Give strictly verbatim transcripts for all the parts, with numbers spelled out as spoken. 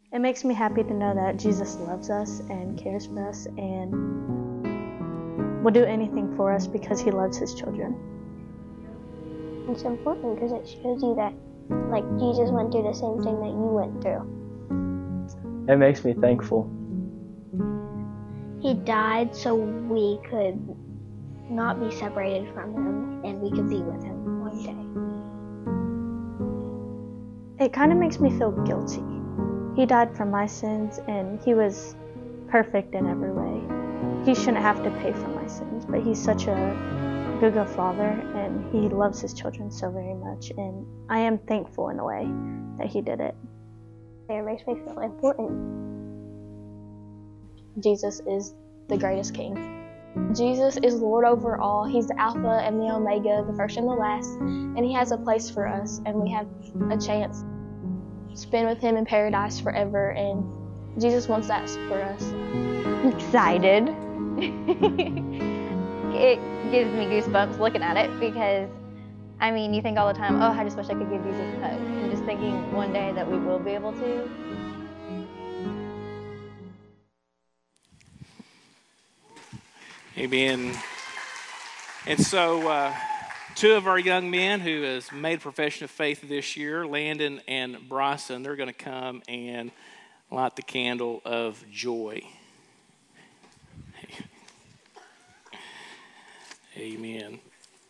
It makes me happy to know that Jesus loves us and cares for us and will do anything for us because he loves his children. It's important because it shows you that, like, Jesus went through the same thing that you went through. It makes me thankful. He died so we could not be separated from him and we could be with him one day. It kind of makes me feel guilty. He died for my sins and he was perfect in every way. He shouldn't have to pay for my sins, but he's such a good, good father and he loves his children so very much, and I am thankful in a way that he did it. It makes me feel important. Jesus is the greatest king. Jesus is Lord over all. He's the Alpha and the Omega, the first and the last, and he has a place for us, and we have a chance to spend with him in paradise forever, and Jesus wants that for us. I'm excited. It gives me goosebumps looking at it because, I mean, you think all the time, oh, I just wish I could give Jesus a hug. And just thinking one day that we will be able to. Amen. And so uh, two of our young men who has made profession of faith this year, Landon and Bryson, they're going to come and light the candle of joy. Amen.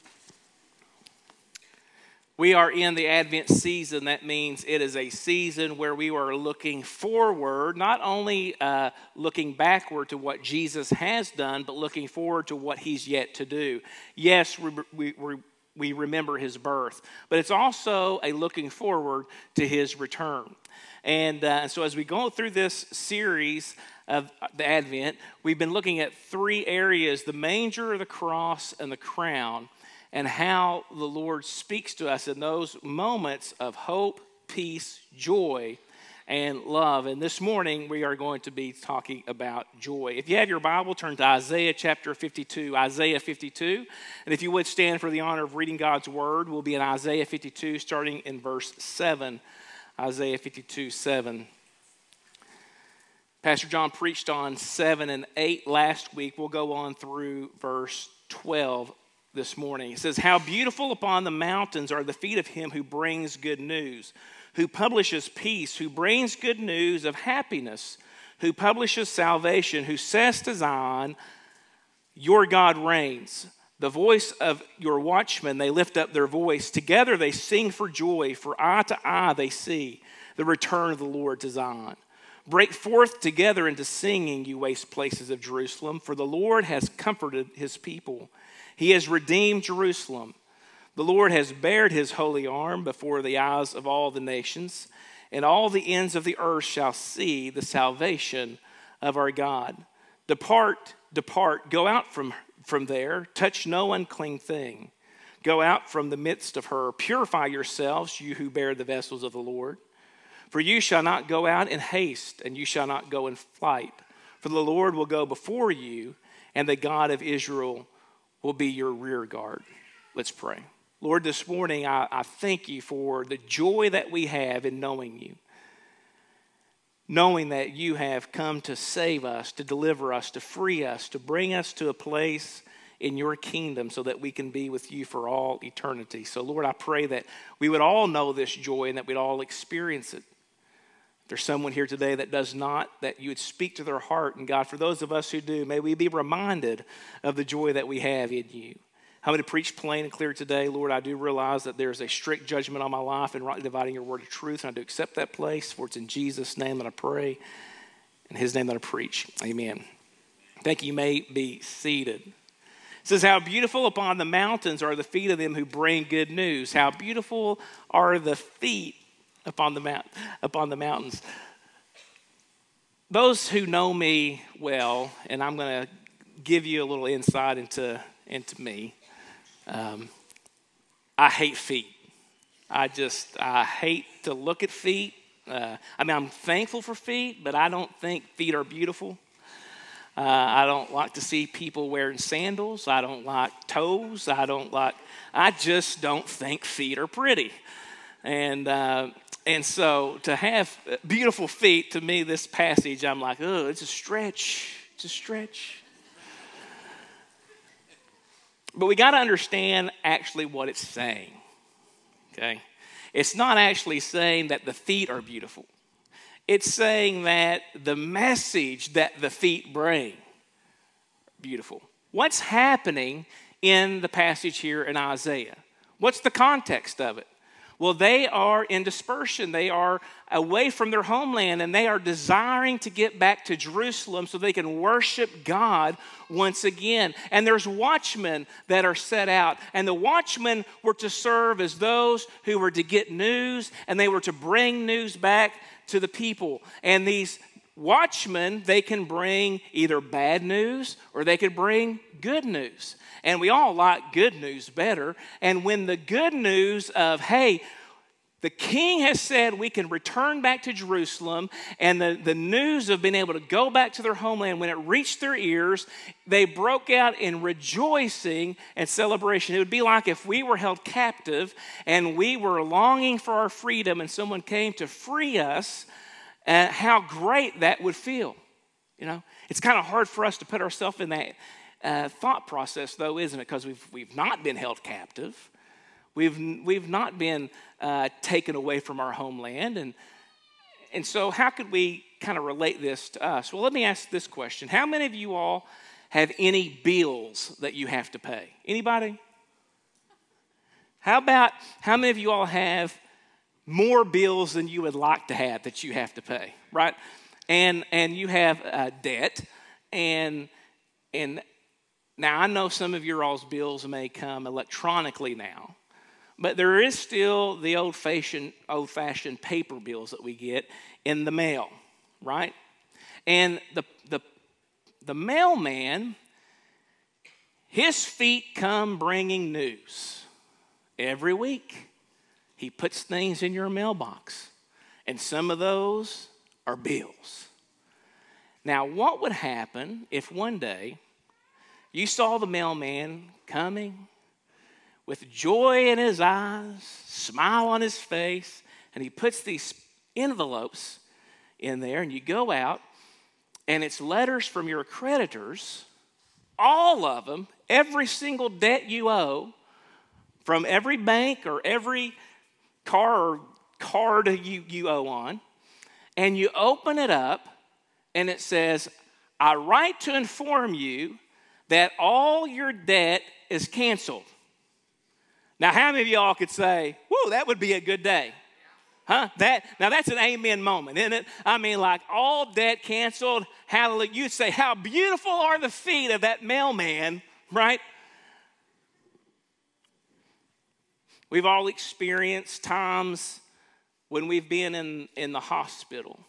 We are in the Advent season. That means it is a season where we are looking forward, not only uh, looking backward to what Jesus has done, but looking forward to what he's yet to do. Yes, we, we, we remember his birth, but it's also a looking forward to his return. And uh, so as we go through this series of the Advent, we've been looking at three areas: the manger, the cross, and the crown, and how the Lord speaks to us in those moments of hope, peace, joy, and love. And this morning, we are going to be talking about joy. If you have your Bible, turn to Isaiah chapter fifty-two. Isaiah fifty-two. And if you would stand for the honor of reading God's word, we'll be in Isaiah fifty-two, starting in verse seven. Isaiah fifty-two, seven. Pastor John preached on seven and eight last week. We'll go on through verse twelve this morning. It says, "How beautiful upon the mountains are the feet of him who brings good news, who publishes peace, who brings good news of happiness, who publishes salvation, who says to Zion, your God reigns. The voice of your watchmen, they lift up their voice. Together they sing for joy, for eye to eye they see the return of the Lord to Zion. Break forth together into singing, you waste places of Jerusalem, for the Lord has comforted his people. He has redeemed Jerusalem. The Lord has bared his holy arm before the eyes of all the nations, and all the ends of the earth shall see the salvation of our God. Depart, depart, go out from from there, touch no unclean thing. Go out from the midst of her, purify yourselves, you who bear the vessels of the Lord. For you shall not go out in haste, and you shall not go in flight. For the Lord will go before you, and the God of Israel will be your rear guard." Let's pray. Lord, this morning I, I thank you for the joy that we have in knowing you. Knowing that you have come to save us, to deliver us, to free us, to bring us to a place in your kingdom so that we can be with you for all eternity. So, Lord, I pray that we would all know this joy and that we'd all experience it. If there's someone here today that does not, that you would speak to their heart. And God, for those of us who do, may we be reminded of the joy that we have in you. I'm going to preach plain and clear today. Lord, I do realize that there's a strict judgment on my life and rightly dividing your word of truth, and I do accept that place, for it's in Jesus' name that I pray, in his name that I preach. Amen. Thank you. You may be seated. It says, "How beautiful upon the mountains are the feet of them who bring good news. How beautiful are the feet upon the mount, upon the mountains." Those who know me well, and I'm going to give you a little insight into, into me. Um, I hate feet. I just, I hate to look at feet. Uh, I mean, I'm thankful for feet, but I don't think feet are beautiful. Uh, I don't like to see people wearing sandals. I don't like toes. I don't like, I just don't think feet are pretty. And uh, and so to have beautiful feet, to me, this passage, I'm like, oh, it's a stretch. It's a stretch. But we got to understand actually what it's saying, okay? It's not actually saying that the feet are beautiful. It's saying that the message that the feet bring, beautiful. What's happening in the passage here in Isaiah? What's the context of it? Well, they are in dispersion. They are away from their homeland, and they are desiring to get back to Jerusalem so they can worship God once again. And there's watchmen that are set out, and the watchmen were to serve as those who were to get news, and they were to bring news back to the people. And these watchmen, they can bring either bad news or they could bring good news. And we all like good news better. And when the good news of, hey, the king has said we can return back to Jerusalem, and the, the news of being able to go back to their homeland, when it reached their ears, they broke out in rejoicing and celebration. It would be like if we were held captive and we were longing for our freedom and someone came to free us, uh, how great that would feel. You know, it's kind of hard for us to put ourselves in that uh, thought process, though, isn't it? Because we've we've not been held captive. We've we've not been uh, taken away from our homeland, and and so how could we kind of relate this to us? Well, let me ask this question: how many of you all have any bills that you have to pay? Anybody? How about how many of you all have more bills than you would like to have that you have to pay? Right? And and you have uh, debt, and and now I know some of your all's bills may come electronically now. But there is still the old-fashioned, old-fashioned paper bills that we get in the mail, right? And the, the, the mailman, his feet come bringing news. Every week, he puts things in your mailbox. And some of those are bills. Now, what would happen if one day you saw the mailman coming with joy in his eyes, smile on his face, and he puts these envelopes in there, and you go out, and it's letters from your creditors, all of them, every single debt you owe, from every bank or every car or card you, you owe on, and you open it up, and it says, I write to inform you that all your debt is canceled. Now, how many of y'all could say, whoa, that would be a good day? Huh? That now that's an amen moment, isn't it? I mean, like all debt canceled, hallelujah. You'd say, how beautiful are the feet of that mailman, right? We've all experienced times when we've been in, in the hospital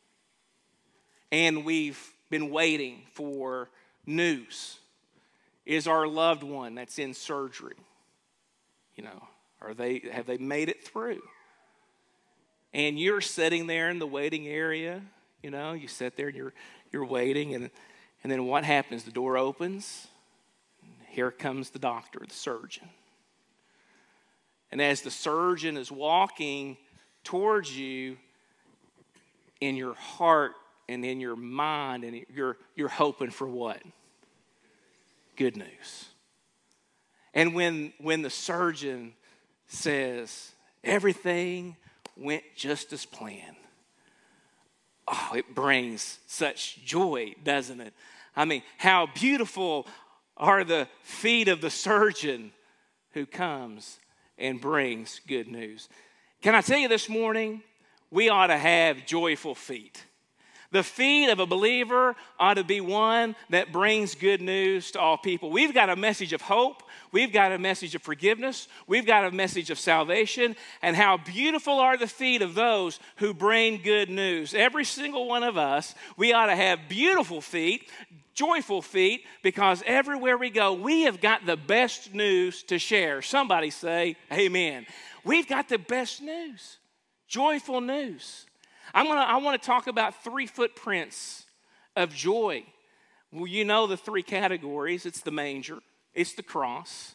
and we've been waiting for news. Is our loved one that's in surgery? You know, are they have they made it through? And you're sitting there in the waiting area, you know, you sit there and you're you're waiting, and and then what happens? The door opens, and here comes the doctor, the surgeon. And as the surgeon is walking towards you, in your heart and in your mind, and you're you're hoping for what? Good news. And when, when the surgeon says, everything went just as planned, oh, it brings such joy, doesn't it? I mean, how beautiful are the feet of the surgeon who comes and brings good news. Can I tell you this morning, we ought to have joyful feet. The feet of a believer ought to be one that brings good news to all people. We've got a message of hope. We've got a message of forgiveness. We've got a message of salvation. And how beautiful are the feet of those who bring good news. Every single one of us, we ought to have beautiful feet, joyful feet, because everywhere we go, we have got the best news to share. Somebody say, amen. We've got the best news, joyful news. I'm gonna, I want to talk about three footprints of joy. Well, you know the three categories. It's the manger. It's the cross.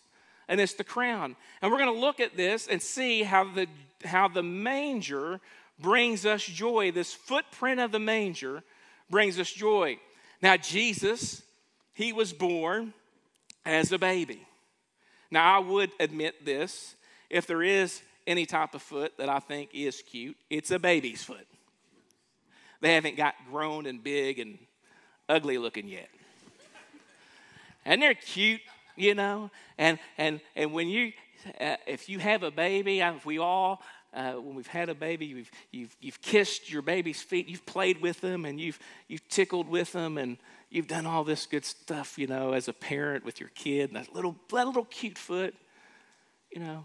and it's the crown. And we're going to look at this and see how the, how the manger brings us joy. This footprint of the manger brings us joy. Now, Jesus, he was born as a baby. Now, I would admit this. If there is any type of foot that I think is cute, it's a baby's foot. They haven't got grown and big and ugly looking yet. And they're cute, you know. And and and when you, uh, if you have a baby, if we all, uh, when we've had a baby, you've you've you've kissed your baby's feet, you've played with them, and you've you've tickled with them, and you've done all this good stuff, you know, as a parent with your kid, and that little that little cute foot, you know.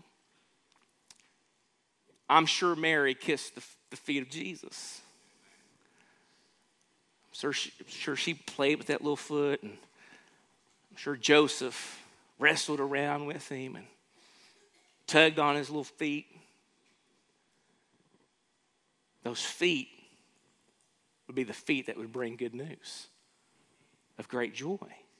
I'm sure Mary kissed the, the feet of Jesus. I'm sure she, I'm sure she played with that little foot, and I'm sure Joseph wrestled around with him and tugged on his little feet. Those feet would be the feet that would bring good news of great joy.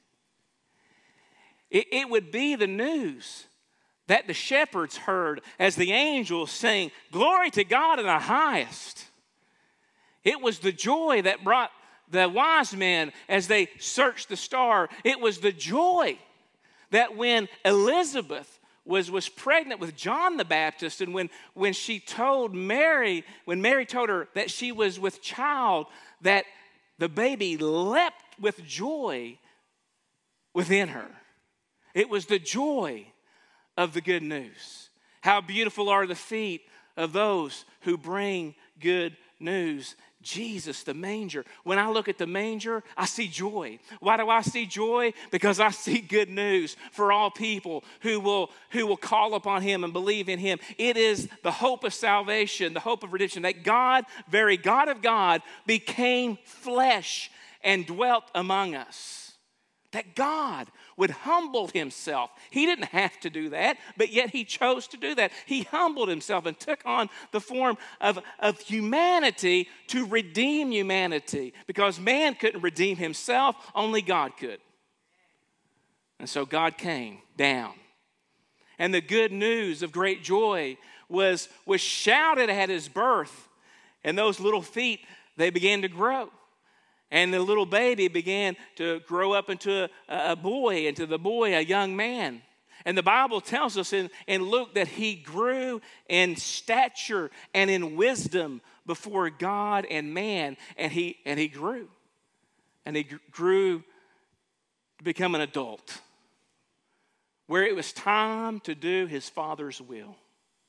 It, it would be the news that the shepherds heard as the angels sang, "Glory to God in the highest." It was the joy that brought the wise men as they searched the star. It was the joy that when Elizabeth was, was pregnant with John the Baptist, and when, when she told Mary, when Mary told her that she was with child, that the baby leapt with joy within her. It was the joy of the good news. How beautiful are the feet of those who bring good news. Jesus, the manger. When I look at the manger, I see joy. Why do I see joy? Because I see good news for all people who will, who will call upon him and believe in him. It is the hope of salvation, the hope of redemption, that God, very God of God, became flesh and dwelt among us. That God would humble himself. He didn't have to do that, but yet he chose to do that. He humbled himself and took on the form of, of humanity to redeem humanity. Because man couldn't redeem himself, only God could. And so God came down. And the good news of great joy was, was shouted at his birth. And those little feet, they began to grow. And the little baby began to grow up into a, a boy, into the boy, a young man. And the Bible tells us in, in Luke that he grew in stature and in wisdom before God and man. And he, and he grew. And he grew to become an adult, where it was time to do his Father's will.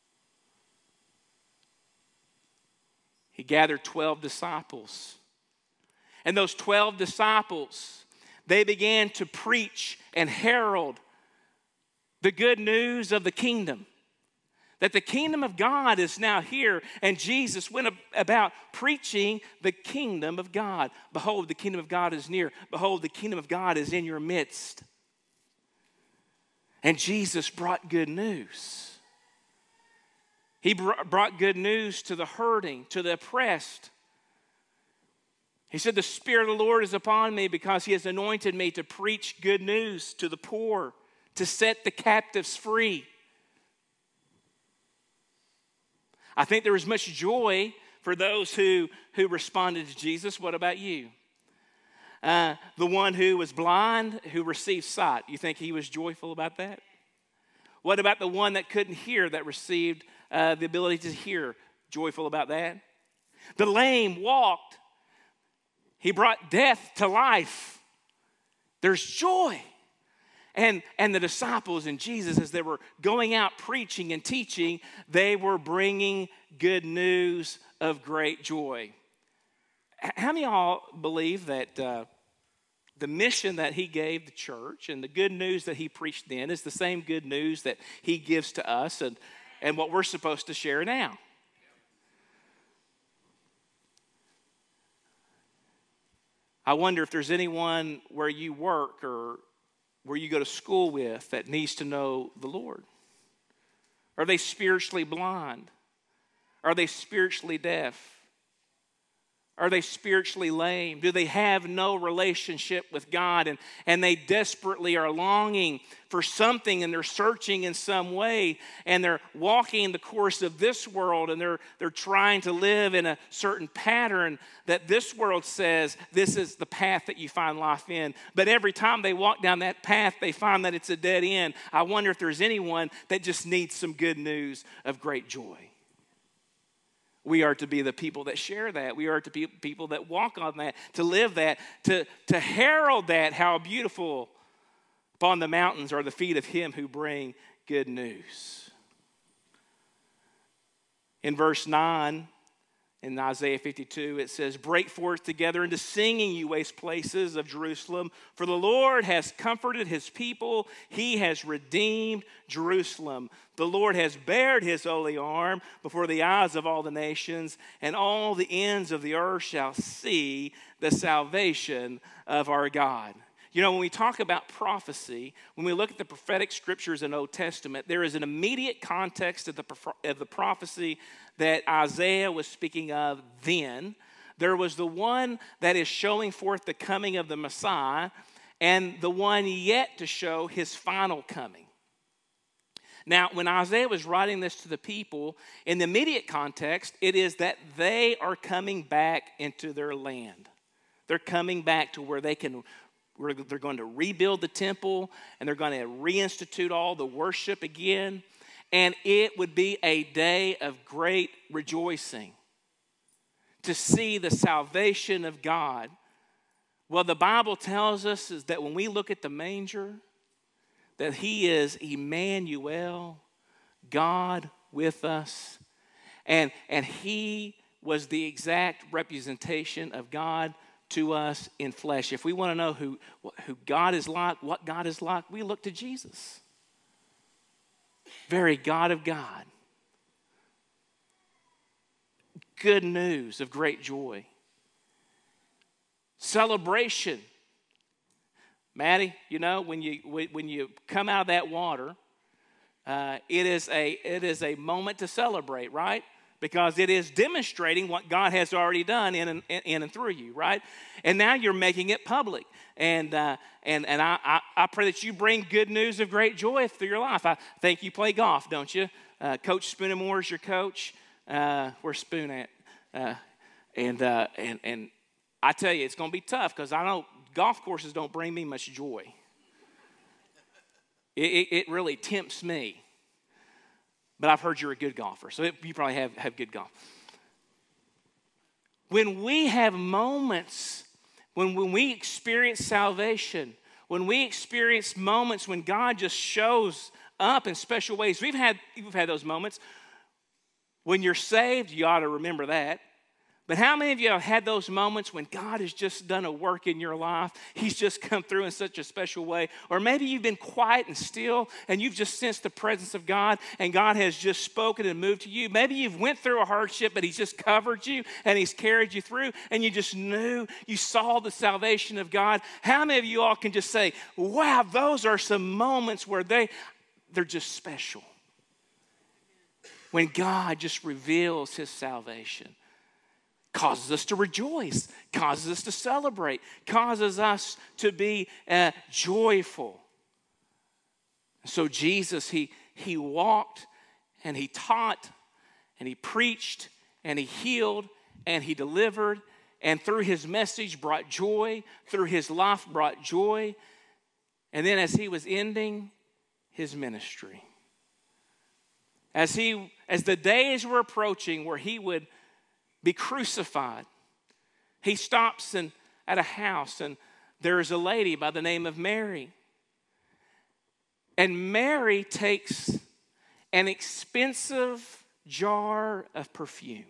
He gathered twelve disciples. And those twelve disciples, they began to preach and herald the good news of the kingdom. That the kingdom of God is now here. And Jesus went about preaching the kingdom of God. Behold, the kingdom of God is near. Behold, the kingdom of God is in your midst. And Jesus brought good news. He brought good news to the hurting, to the oppressed. He said, "The Spirit of the Lord is upon me because he has anointed me to preach good news to the poor, to set the captives free." I think there was much joy for those who, who responded to Jesus. What about you? Uh, the one who was blind, who received sight. You think he was joyful about that? What about the one that couldn't hear, that received uh, the ability to hear? Joyful about that? The lame walked. He brought death to life. There's joy. And, and the disciples and Jesus, as they were going out preaching and teaching, they were bringing good news of great joy. How many of y'all believe that uh, the mission that he gave the church and the good news that he preached then is the same good news that he gives to us and, and what we're supposed to share now? I wonder if there's anyone where you work or where you go to school with that needs to know the Lord. Are they spiritually blind? Are they spiritually deaf? Are they spiritually lame? Do they have no relationship with God? And, and they desperately are longing for something, and they're searching in some way, and they're walking the course of this world, and they're, they're trying to live in a certain pattern that this world says this is the path that you find life in. But every time they walk down that path, they find that it's a dead end. I wonder if there's anyone that just needs some good news of great joy. We are to be the people that share that. We are to be people that walk on that, to live that, to, to herald that. How beautiful upon the mountains are the feet of him who bring good news. In verse nine, in Isaiah fifty-two, it says, break forth together into singing, you waste places of Jerusalem, for the Lord has comforted his people. He has redeemed Jerusalem. The Lord has bared his holy arm before the eyes of all the nations, and all the ends of the earth shall see the salvation of our God. You know, when we talk about prophecy, when we look at the prophetic scriptures in the Old Testament, there is an immediate context of the, of the prophecy that Isaiah was speaking of then. There was the one that is showing forth the coming of the Messiah, and the one yet to show his final coming. Now, when Isaiah was writing this to the people, in the immediate context, it is that they are coming back into their land. They're coming back to where they can Where they're going to rebuild the temple, and they're going to reinstitute all the worship again. And it would be a day of great rejoicing to see the salvation of God. Well, the Bible tells us is that when we look at the manger, that he is Emmanuel, God with us. And, and he was the exact representation of God to us in flesh. If we want to know who, who God is like, what God is like, we look to Jesus. Very God of God. Good news of great joy. Celebration. Maddie, you know, when you when you come out of that water, uh, it is a it is a moment to celebrate, right? Because it is demonstrating what God has already done in and, in and through you, right? And now you're making it public. And uh, and and I, I, I pray that you bring good news of great joy through your life. I think you play golf, don't you? Uh, Coach Spoonamore is your coach. Uh, where's Spoon at? Uh, and, uh, and, and I tell you, it's going to be tough because I know golf courses don't bring me much joy. It, it, it really tempts me. But I've heard you're a good golfer, so it, you probably have, have good golf. When we have moments, when, when we experience salvation, when we experience moments when God just shows up in special ways, we've had, we've had those moments. When you're saved, you ought to remember that. But how many of you have had those moments when God has just done a work in your life? He's just come through in such a special way. Or maybe you've been quiet and still and you've just sensed the presence of God and God has just spoken and moved to you. Maybe you've went through a hardship, but he's just covered you and he's carried you through and you just knew, you saw the salvation of God. How many of you all can just say, wow, those are some moments where they, they're just special. When God just reveals his salvation. Causes us to rejoice, causes us to celebrate, causes us to be uh, joyful. So Jesus, he, he walked and he taught and he preached and he healed and he delivered, and through his message brought joy, through his life brought joy. And then as he was ending his ministry, as he as the days were approaching where he would be crucified, he stops in, at a house, and there is a lady by the name of Mary. And Mary takes an expensive jar of perfume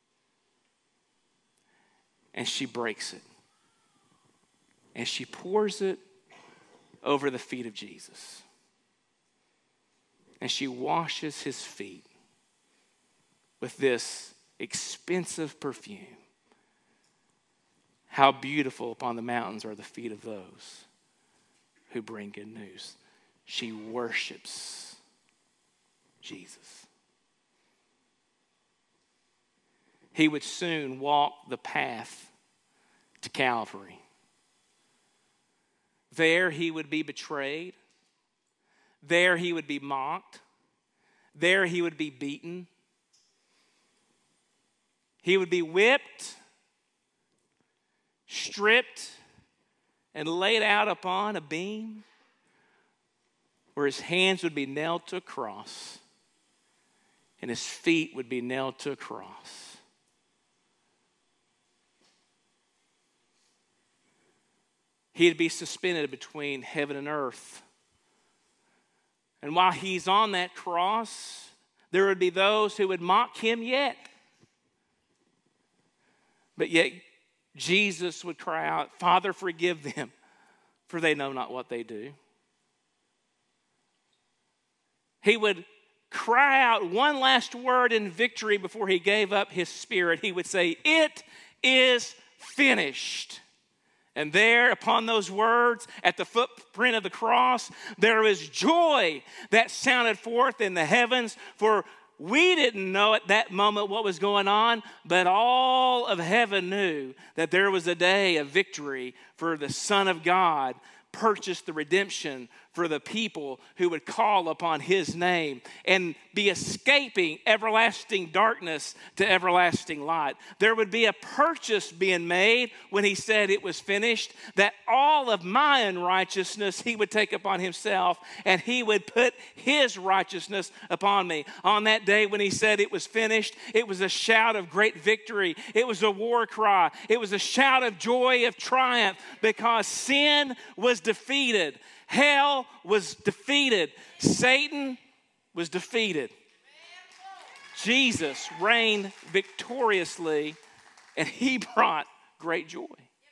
and she breaks it. And she pours it over the feet of Jesus. And she washes his feet with this expensive perfume. How beautiful upon the mountains are the feet of those who bring good news. She worships Jesus. he would soon walk the path to Calvary. There he would be betrayed. There he would be mocked. There he would be beaten. He would be whipped, stripped, and laid out upon a beam where his hands would be nailed to a cross and his feet would be nailed to a cross. He'd be suspended between heaven and earth. And while he's on that cross, there would be those who would mock him yet. But yet Jesus would cry out, Father, forgive them, for they know not what they do. He would cry out one last word in victory before he gave up his spirit. He would say, it is finished. And there, upon those words, at the footprint of the cross, there was joy that sounded forth in the heavens. For we didn't know at that moment what was going on, but all of heaven knew that there was a day of victory, for the Son of God purchased the redemption for the people who would call upon his name and be escaping everlasting darkness to everlasting light. There would be a purchase being made when he said it was finished, that all of my unrighteousness he would take upon himself and he would put his righteousness upon me. On that day when he said it was finished, it was a shout of great victory. It was a war cry. It was a shout of joy, of triumph, because sin was defeated. Hell was defeated. Satan was defeated. Jesus reigned victoriously, and he brought great joy.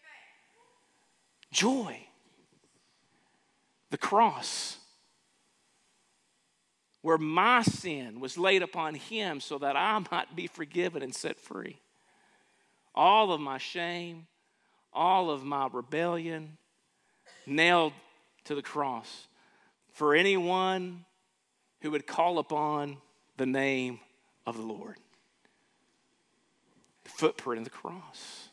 Joy. The cross, where my sin was laid upon him so that I might be forgiven and set free. All of my shame, all of my rebellion, nailed to the cross for anyone who would call upon the name of the Lord. The footprint of the cross.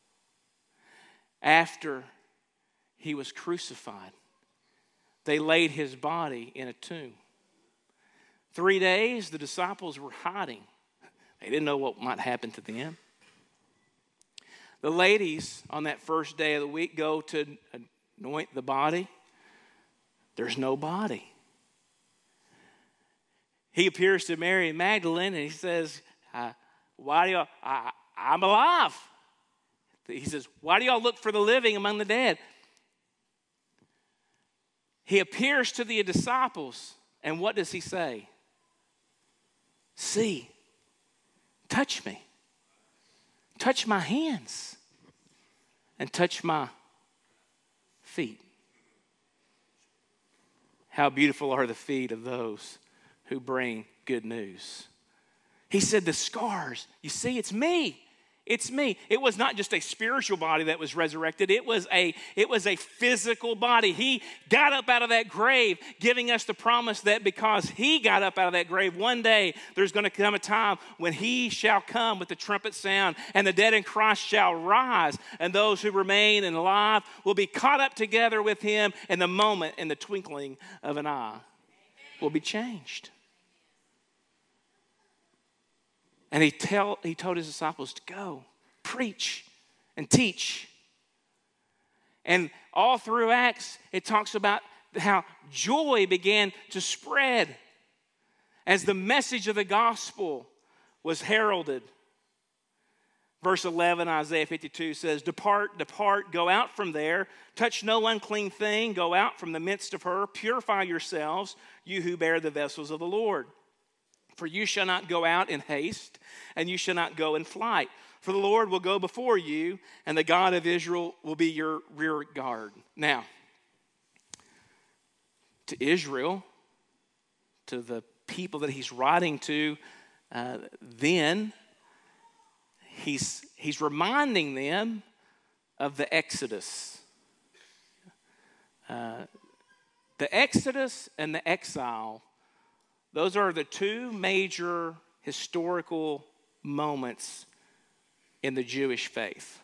After he was crucified, they laid his body in a tomb. Three days, the disciples were hiding. They didn't know what might happen to them. The ladies on that first day of the week go to anoint the body. There's no body. He appears to Mary Magdalene and he says, uh, why do y'all, I, I'm alive. He says, why do y'all look for the living among the dead? He appears to the disciples, and what does he say? See, touch me. Touch my hands and touch my feet. How beautiful are the feet of those who bring good news. He said, the scars, you see, it's me. It's me. It was not just a spiritual body that was resurrected. It was a, it was a physical body. He got up out of that grave, giving us the promise that because he got up out of that grave, one day there's going to come a time when he shall come with the trumpet sound, and the dead in Christ shall rise, and those who remain and alive will be caught up together with him in the moment, in the twinkling of an eye, will be changed. And he, tell, he told his disciples to go, preach, and teach. And all through Acts, it talks about how joy began to spread as the message of the gospel was heralded. Verse eleven, Isaiah fifty-two says, depart, depart, go out from there. Touch no unclean thing. Go out from the midst of her. Purify yourselves, you who bear the vessels of the Lord. For you shall not go out in haste, and you shall not go in flight. For the Lord will go before you, and the God of Israel will be your rear guard. Now, to Israel, to the people that he's writing to, uh, then he's, he's reminding them of the Exodus. Uh, the Exodus and the exile, those are the two major historical moments in the Jewish faith.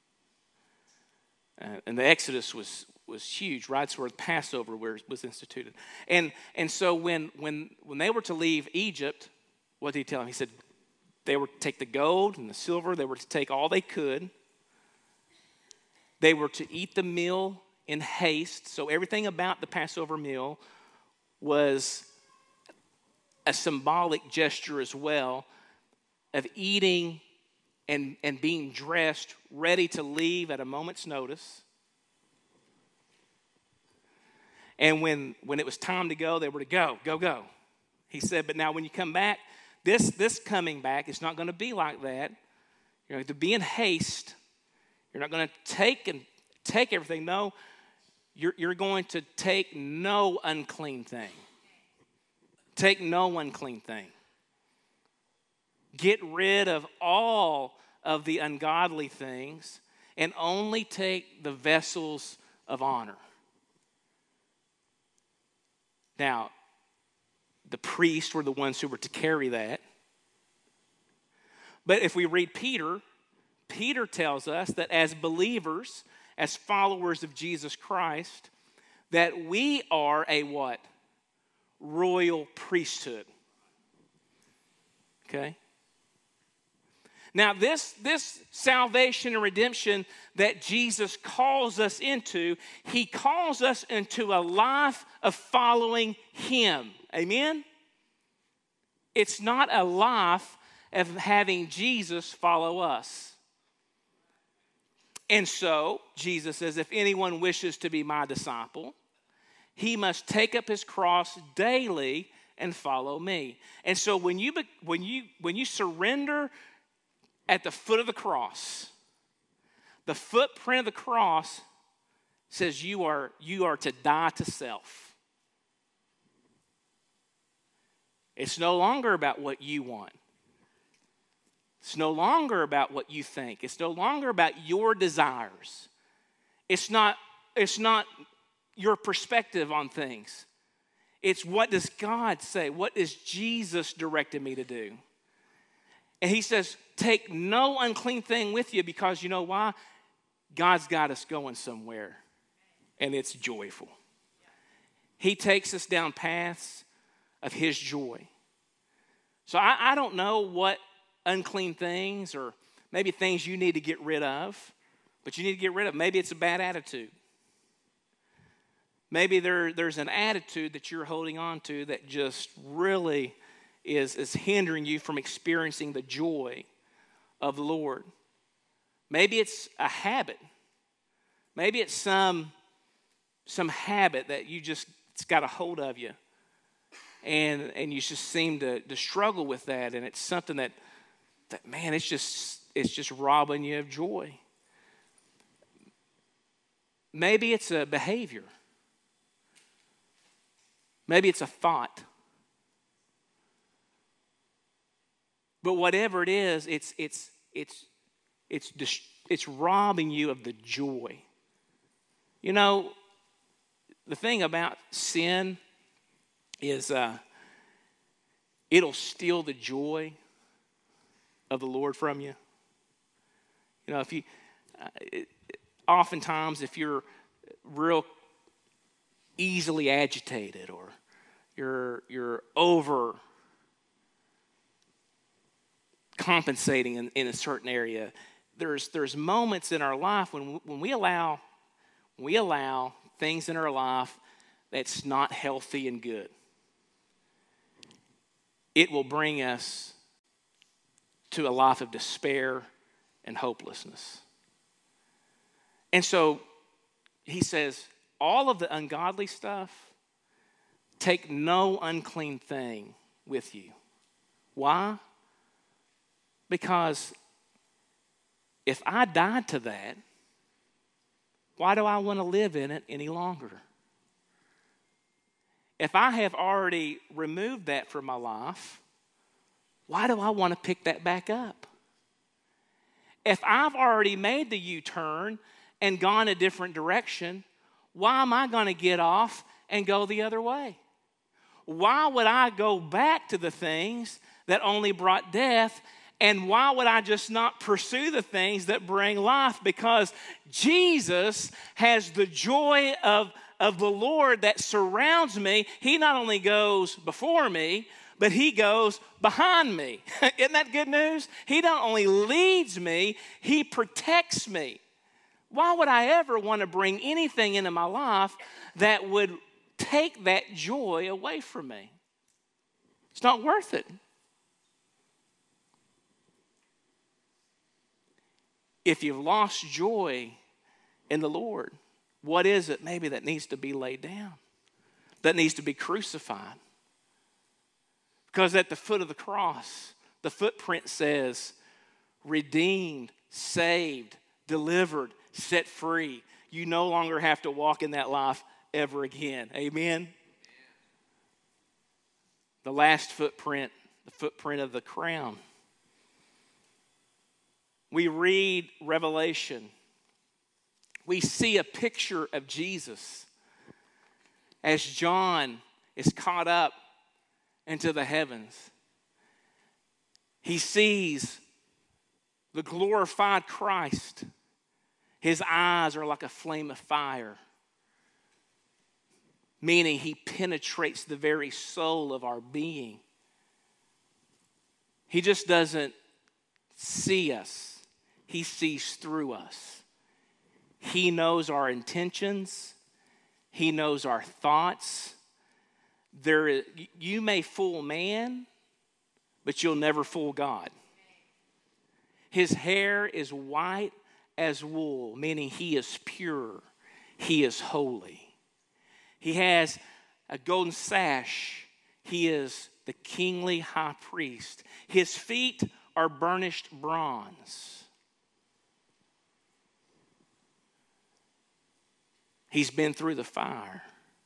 Uh, and the Exodus was, was huge, right? That's where the Passover was instituted. And and so when when when they were to leave Egypt, what did he tell them? He said they were to take the gold and the silver. They were to take all they could. They were to eat the meal in haste. So everything about the Passover meal was a symbolic gesture as well of eating and, and being dressed, ready to leave at a moment's notice. And when, when it was time to go, they were to go, go, go. He said, but now when you come back, this, this coming back is not going to be like that. You're going to be in haste. You're not going to take and take everything. No, you're, you're going to take no unclean thing. Take no unclean thing. Get rid of all of the ungodly things and only take the vessels of honor. Now, the priests were the ones who were to carry that. But if we read Peter, Peter tells us that as believers, as followers of Jesus Christ, that we are a what? Royal priesthood. Okay? Now, this, this salvation and redemption that Jesus calls us into, he calls us into a life of following him. Amen? It's not a life of having Jesus follow us. And so, Jesus says, if anyone wishes to be my disciple, he must take up his cross daily and follow me. And so when you when you when you surrender at the foot of the cross, the footprint of the cross says you are you are to die to self. It's no longer about what you want. It's no longer about what you think. It's no longer about your desires. It's not, it's not your perspective on things. It's what does God say? What is Jesus directed me to do? And he says, take no unclean thing with you because you know why? God's got us going somewhere, and it's joyful. He takes us down paths of his joy. So I, I don't know what unclean things or maybe things you need to get rid of, but you need to get rid of. Maybe it's a bad attitude. Maybe there, there's an attitude that you're holding on to that just really is, is hindering you from experiencing the joy of the Lord. Maybe it's a habit. Maybe it's some, some habit that you just, it's got a hold of you. And, and you just seem to, to struggle with that. And it's something that, that, man, it's just, it's just robbing you of joy. Maybe it's a behavior. Maybe it's a thought. But whatever it is, it's it's it's it's it's, it's robbing you of the joy. You know, the thing about sin is uh, it'll steal the joy of the Lord from you. You know, if you uh, it, oftentimes if you're real easily agitated or you're you're over compensating in, in a certain area, there's there's moments in our life when when we allow when we allow things in our life that's not healthy and good. It will bring us to a life of despair and hopelessness. And so he says, all of the ungodly stuff, take no unclean thing with you. Why? Because if I died to that, why do I want to live in it any longer? If I have already removed that from my life, why do I want to pick that back up? If I've already made the U-turn and gone a different direction, why am I going to get off and go the other way? Why would I go back to the things that only brought death And why would I just not pursue the things that bring life? Because Jesus has the joy of, of the Lord that surrounds me. He not only goes before me, but he goes behind me. Isn't that good news? He not only leads me, he protects me. Why would I ever want to bring anything into my life that would take that joy away from me? It's not worth it. If you've lost joy in the Lord, what is it maybe that needs to be laid down, that needs to be crucified? Because at the foot of the cross, the footprint says, redeemed, saved, delivered, set free. You no longer have to walk in that life ever again. Amen? The last footprint, the footprint of the crown. We read Revelation. We see a picture of Jesus as John is caught up into the heavens. He sees the glorified Christ. His eyes are like a flame of fire, meaning he penetrates the very soul of our being. He just doesn't see us. He sees through us. He knows our intentions. He knows our thoughts. There is, you may fool man, but you'll never fool God. His hair is white as wool, meaning he is pure. He is holy. He has a golden sash. He is the kingly high priest. His feet are burnished bronze. He's been through the fire.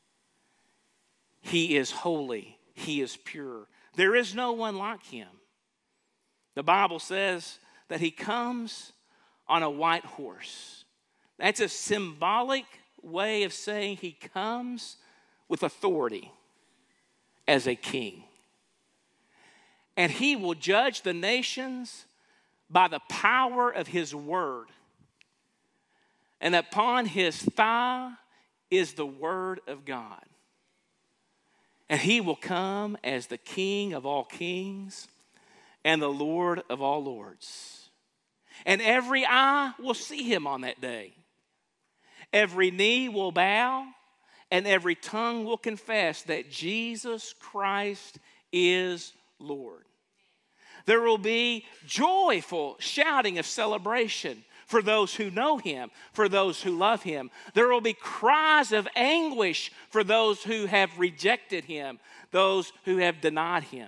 He is holy. He is pure. There is no one like him. The Bible says that he comes on a white horse. That's a symbolic way of saying he comes with authority as a king. And he will judge the nations by the power of his word. And upon his thigh is the word of God. And he will come as the King of all kings and the Lord of all lords. And every eye will see him on that day. Every knee will bow and every tongue will confess that Jesus Christ is Lord. There will be joyful shouting of celebration for those who know him, for those who love him. There will be cries of anguish for those who have rejected him, those who have denied him.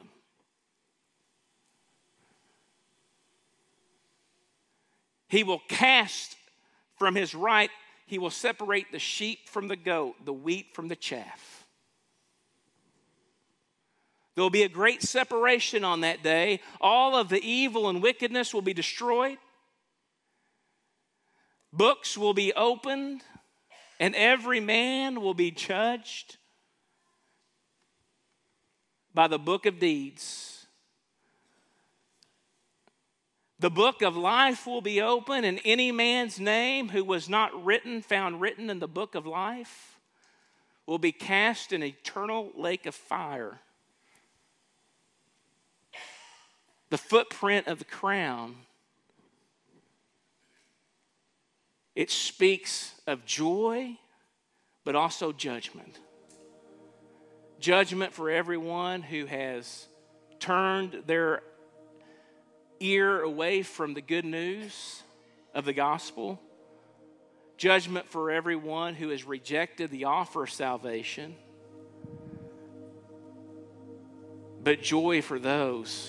He will cast from his right, he will separate the sheep from the goat, the wheat from the chaff. There will be a great separation on that day. All of the evil and wickedness will be destroyed. Books will be opened, and every man will be judged by the book of deeds. The book of life will be open, and any man's name who was not written, found written in the book of life, will be cast in an eternal lake of fire. The footprint of the crown, it speaks of joy, but also judgment. Judgment for everyone who has turned their ear away from the good news of the gospel. Judgment for everyone who has rejected the offer of salvation. But joy for those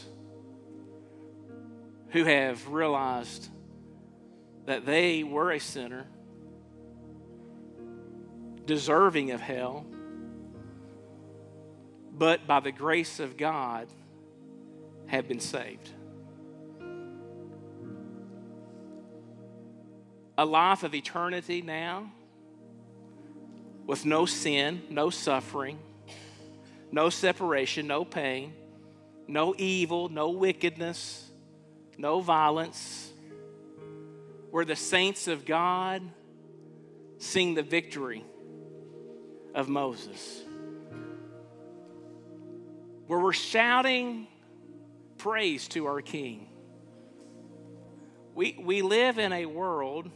who have realized that they were a sinner, deserving of hell, but by the grace of God have been saved. A life of eternity now with no sin, no suffering, no separation, no pain, no evil, no wickedness, no violence, where the saints of God sing the victory of Moses, where we're shouting praise to our King. We, we live in a world,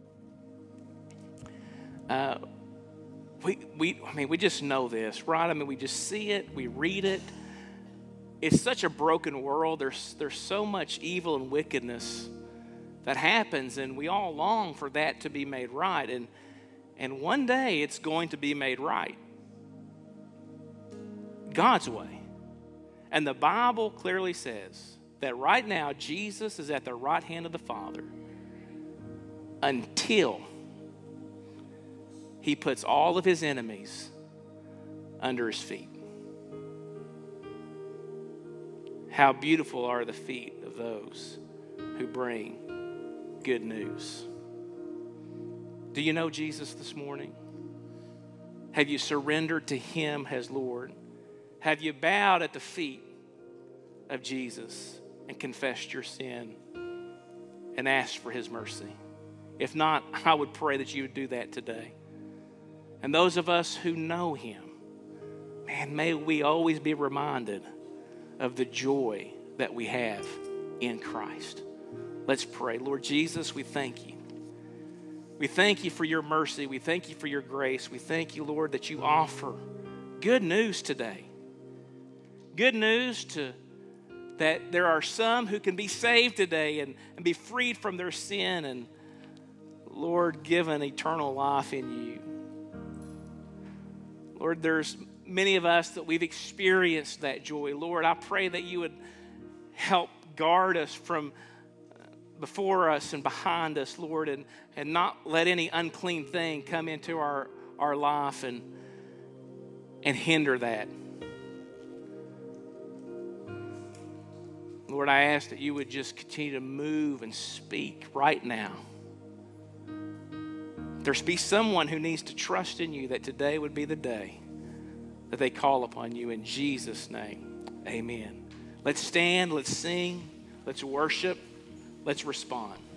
uh, we, we, I mean, we just know this, right? I mean, we just see it, we read it. It's such a broken world. There's, there's so much evil and wickedness that happens, and we all long for that to be made right. And, and one day it's going to be made right. God's way. And the Bible clearly says that right now Jesus is at the right hand of the Father until he puts all of his enemies under his feet. How beautiful are the feet of those who bring good news. Do you know Jesus this morning? Have you surrendered to him as Lord? Have you bowed at the feet of Jesus and confessed your sin and asked for his mercy? If not, I would pray that you would do that today. And those of us who know him, man, may we always be reminded of the joy that we have in Christ. Let's pray. Lord Jesus, we thank you. We thank you for your mercy. We thank you for your grace. We thank you, Lord, that you offer good news today. Good news to that there are some who can be saved today and, and be freed from their sin and, Lord, given eternal life in you. Lord, there's many of us that we've experienced that joy. Lord, I pray that you would help guard us from before us and behind us, Lord, and, and not let any unclean thing come into our, our life and, and hinder that. Lord, I ask that you would just continue to move and speak right now. If there's be someone who needs to trust in you, that today would be the day that they call upon you in Jesus' name. Amen. Let's stand, let's sing, let's worship, let's respond.